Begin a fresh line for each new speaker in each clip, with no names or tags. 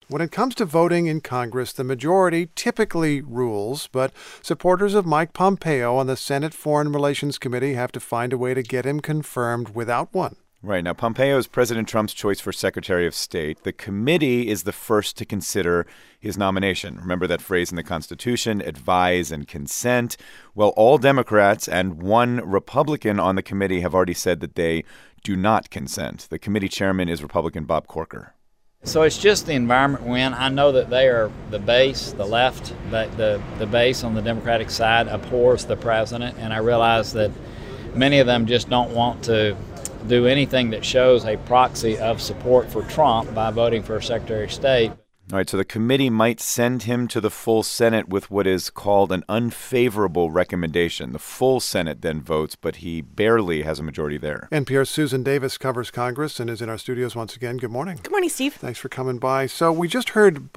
When it comes to voting in Congress, the majority typically rules, but supporters of Mike Pompeo on the Senate Foreign Relations Committee have to find a way to get him confirmed without one.
Right. Now, Pompeo is President Trump's choice for Secretary of State. The committee is the first to consider his nomination. Remember that phrase in the Constitution, advise and consent? Well, all Democrats and one Republican on the committee have already said that they do not consent. The committee chairman is Republican Bob Corker.
So it's just the environment we're in. I know that they are the base, the left, the base on the Democratic side abhors the president, and I realize that many of them just don't want to do anything that shows a proxy of support for Trump by voting for Secretary of State.
All right, so the committee might send him to the full Senate with what is called an unfavorable recommendation. The full Senate then votes, but he barely has a majority there.
NPR's Susan Davis covers Congress and is in our studios once again. Good morning.
Good morning, Steve.
Thanks for coming by. So we just heard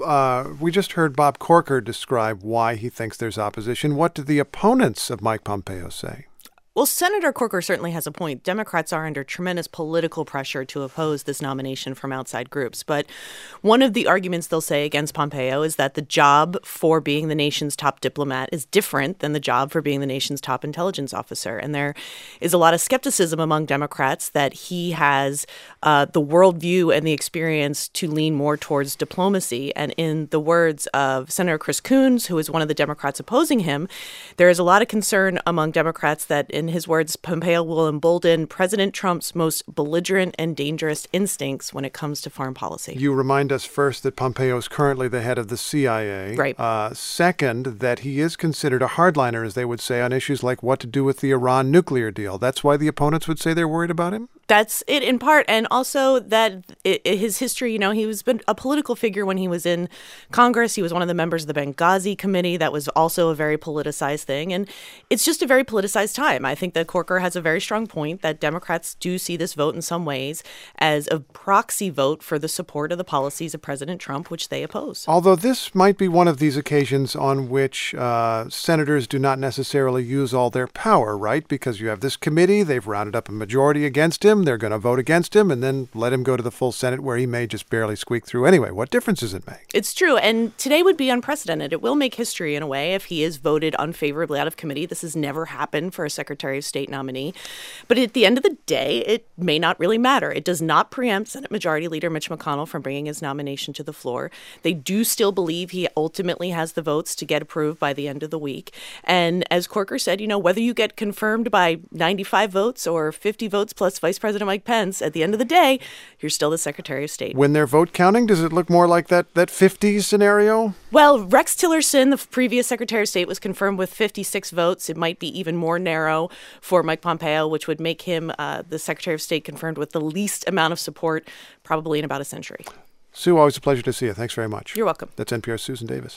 Bob Corker describe why he thinks there's opposition. What do the opponents of Mike Pompeo say?
Well, Senator Corker certainly has a point. Democrats are under tremendous political pressure to oppose this nomination from outside groups. But one of the arguments they'll say against Pompeo is that the job for being the nation's top diplomat is different than the job for being the nation's top intelligence officer. And there is a lot of skepticism among Democrats that he has the worldview and the experience to lean more towards diplomacy. And in the words of Senator Chris Coons, who is one of the Democrats opposing him, there is a lot of concern among Democrats that, in his words, Pompeo will embolden President Trump's most belligerent and dangerous instincts when it comes to foreign policy.
You remind us first that Pompeo is currently the head of the CIA.
Right.
Second, that he is considered a hardliner, as they would say, on issues like what to do with the Iran nuclear deal. That's why the opponents would say they're worried about him?
That's it in part. And also that his history, he was been a political figure when he was in Congress. He was one of the members of the Benghazi Committee. That was also a very politicized thing. And it's just a very politicized time. I think that Corker has a very strong point that Democrats do see this vote in some ways as a proxy vote for the support of the policies of President Trump, which they oppose.
Although this might be one of these occasions on which senators do not necessarily use all their power, right? Because you have this committee, they've rounded up a majority against him. They're going to vote against him and then let him go to the full Senate where he may just barely squeak through anyway. What difference does it make?
It's true. And today would be unprecedented. It will make history in a way if he is voted unfavorably out of committee. This has never happened for a Secretary of State nominee. But at the end of the day, it may not really matter. It does not preempt Senate Majority Leader Mitch McConnell from bringing his nomination to the floor. They do still believe he ultimately has the votes to get approved by the end of the week. And as Corker said, whether you get confirmed by 95 votes or 50 votes plus Vice President Mike Pence, at the end of the day, you're still the Secretary of State.
When they're vote counting, does it look more like that 50s scenario?
Well, Rex Tillerson, the previous Secretary of State, was confirmed with 56 votes. It might be even more narrow for Mike Pompeo, which would make him the Secretary of State confirmed with the least amount of support probably in about a century.
Sue, always a pleasure to see you. Thanks very much.
You're welcome.
That's NPR's Susan Davis.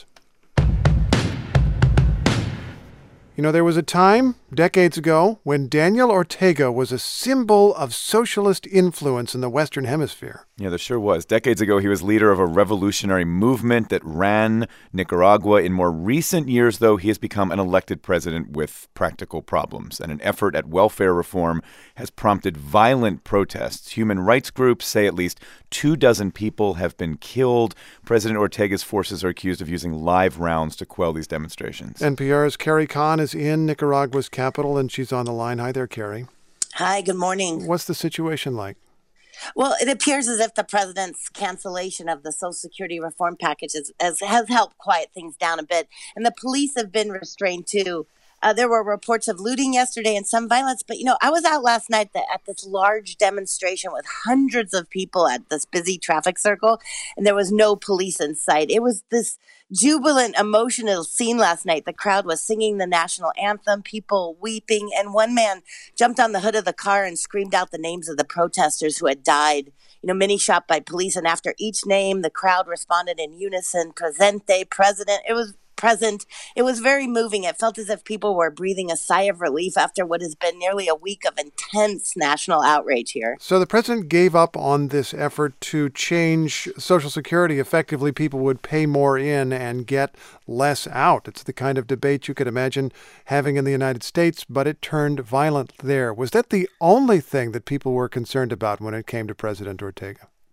There was a time, decades ago, when Daniel Ortega was a symbol of socialist influence in the Western Hemisphere.
Yeah, there sure was. Decades ago, he was leader of a revolutionary movement that ran Nicaragua. In more recent years, though, he has become an elected president with practical problems. And an effort at welfare reform has prompted violent protests. Human rights groups say at least 24 people have been killed. President Ortega's forces are accused of using live rounds to quell these demonstrations.
NPR's Carrie Kahn is in Nicaragua's capital, and she's on the line. Hi there, Carrie.
Hi, good morning.
What's the situation like?
Well, it appears as if the president's cancellation of the Social Security reform package has helped quiet things down a bit. And the police have been restrained, too. There were reports of looting yesterday and some violence. But, I was out last night at this large demonstration with hundreds of people at this busy traffic circle, and there was no police in sight. It was this jubilant, emotional scene last night. The crowd was singing the national anthem, people weeping, and one man jumped on the hood of the car and screamed out the names of the protesters who had died. Many shot by police, and after each name, the crowd responded in unison, Presente, President. It was present. It was very moving. It felt as if people were breathing a sigh of relief after what has been nearly a week of intense national outrage here.
So the president gave up on this effort to change Social Security. Effectively, people would pay more in and get less out. It's the kind of debate you could imagine having in the United States, but it turned violent there. Was that the only thing that people were concerned about when it came to President Ortega?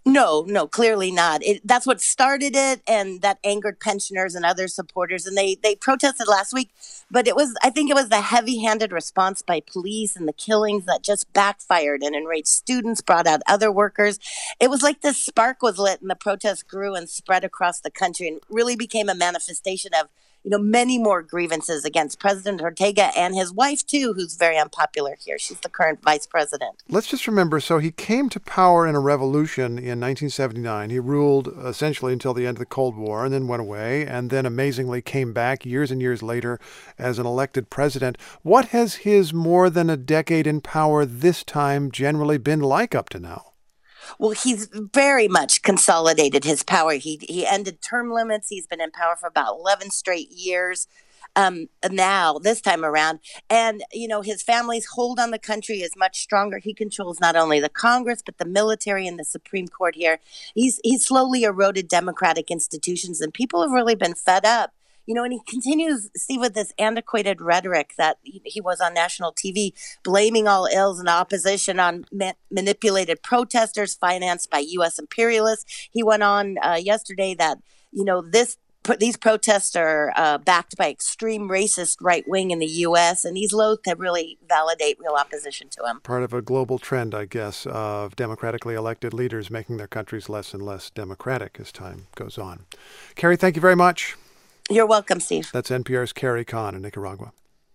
No, clearly not. That's what started it, and that angered pensioners and other supporters, and they protested last week. But I think it was the heavy-handed response by police and the killings that just backfired and enraged students, brought out other workers. It was like this spark was lit, and the protest grew and spread across the country, and really became a manifestation of many more grievances against President Ortega and his wife, too, who's very unpopular here. She's the current vice president.
Let's just remember, so he came to power in a revolution in 1979. He ruled essentially until the end of the Cold War and then went away, and then amazingly came back years and years later as an elected president. What has his more than a decade in power this time generally been like up to now?
Well, he's very much consolidated his power. He ended term limits. He's been in power for about 11 straight years now, this time around. And, his family's hold on the country is much stronger. He controls not only the Congress, but the military and the Supreme Court here. He's slowly eroded democratic institutions, and people have really been fed up. And he continues, Steve, with this antiquated rhetoric that he was on national TV, blaming all ills and opposition on manipulated protesters financed by U.S. imperialists. He went on yesterday that, these protests are backed by extreme racist right wing in the U.S., and he's loath to really validate real opposition to him.
Part of a global trend, I guess, of democratically elected leaders making their countries less and less democratic as time goes on. Carrie, thank you very much.
You're welcome, Steve.
That's NPR's Carrie Kahn in Nicaragua.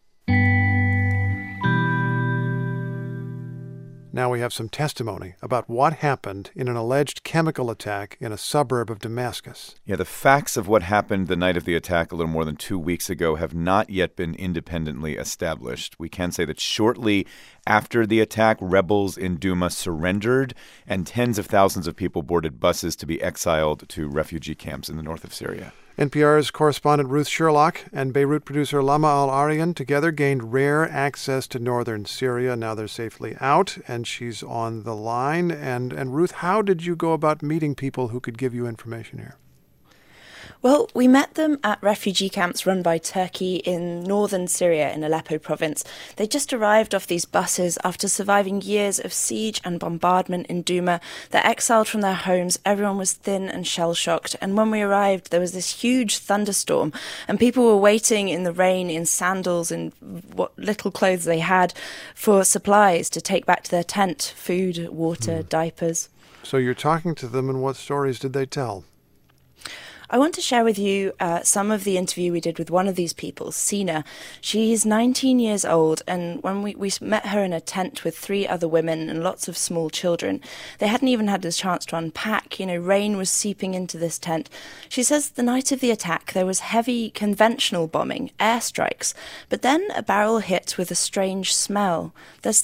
Now we have some testimony about what happened in an alleged chemical attack in a suburb of Damascus.
Yeah, the facts of what happened the night of the attack a little more than 2 weeks ago have not yet been independently established. We can say that shortly after the attack, rebels in Douma surrendered, and tens of thousands of people boarded buses to be exiled to refugee camps in the north of Syria.
NPR's correspondent Ruth Sherlock and Beirut producer Lama Al-Arian together gained rare access to northern Syria. Now they're safely out, and she's on the line. And Ruth, how did you go about meeting people who could give you information here?
Well, we met them at refugee camps run by Turkey in northern Syria in Aleppo province. They just arrived off these buses after surviving years of siege and bombardment in Douma. They're exiled from their homes. Everyone was thin and shell-shocked. And when we arrived, there was this huge thunderstorm, and people were waiting in the rain in sandals and what little clothes they had for supplies to take back to their tent: food, water, diapers.
So you're talking to them, and what stories did they tell?
I want to share with you some of the interview we did with one of these people, Sina. She's 19 years old, and when we met her in a tent with 3 other women and lots of small children, they hadn't even had the chance to unpack. Rain was seeping into this tent. She says the night of the attack there was heavy conventional bombing, airstrikes, but then a barrel hit with a strange smell. There's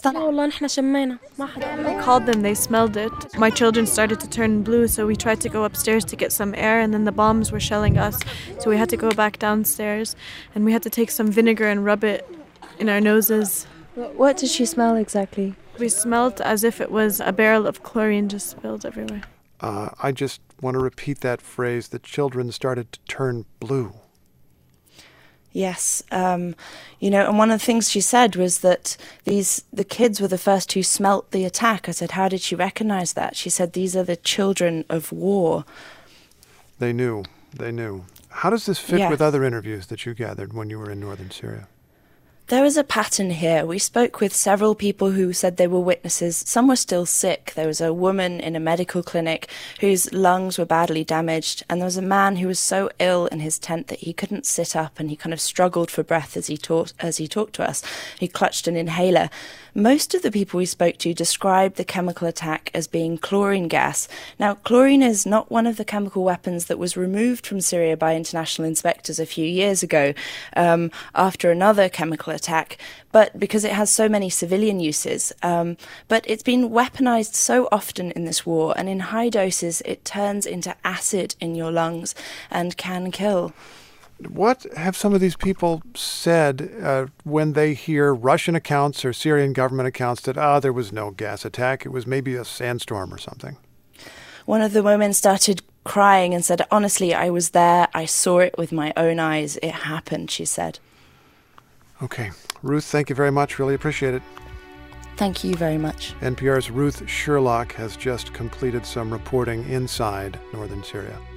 I called them, they smelled it. My children started to turn blue, so we tried to go upstairs to get some air, and then the bombs were shelling us, so we had to go back downstairs, and we had to take some vinegar and rub it in our noses.
What did she smell exactly?
We smelled as if it was a barrel of chlorine just spilled everywhere.
I just want to repeat that phrase, the children started to turn blue.
Yes, and one of the things she said was that the kids were the first who smelt the attack. I said, how did she recognize that? She said, these are the children of war.
They knew. How does this fit with other interviews that you gathered when you were in northern Syria?
There was a pattern here. We spoke with several people who said they were witnesses. Some were still sick. There was a woman in a medical clinic whose lungs were badly damaged, and there was a man who was so ill in his tent that he couldn't sit up, and he kind of struggled for breath as he talked to us. He clutched an inhaler. Most of the people we spoke to described the chemical attack as being chlorine gas. Now, chlorine is not one of the chemical weapons that was removed from Syria by international inspectors a few years ago after another chemical attack, but because it has so many civilian uses. But it's been weaponized so often in this war, and in high doses it turns into acid in your lungs and can kill.
What have some of these people said when they hear Russian accounts or Syrian government accounts that, there was no gas attack, it was maybe a sandstorm or something?
One of the women started crying and said, honestly, I was there, I saw it with my own eyes, it happened, she said.
Okay. Ruth, thank you very much, really appreciate it.
Thank you very much.
NPR's Ruth Sherlock has just completed some reporting inside northern Syria.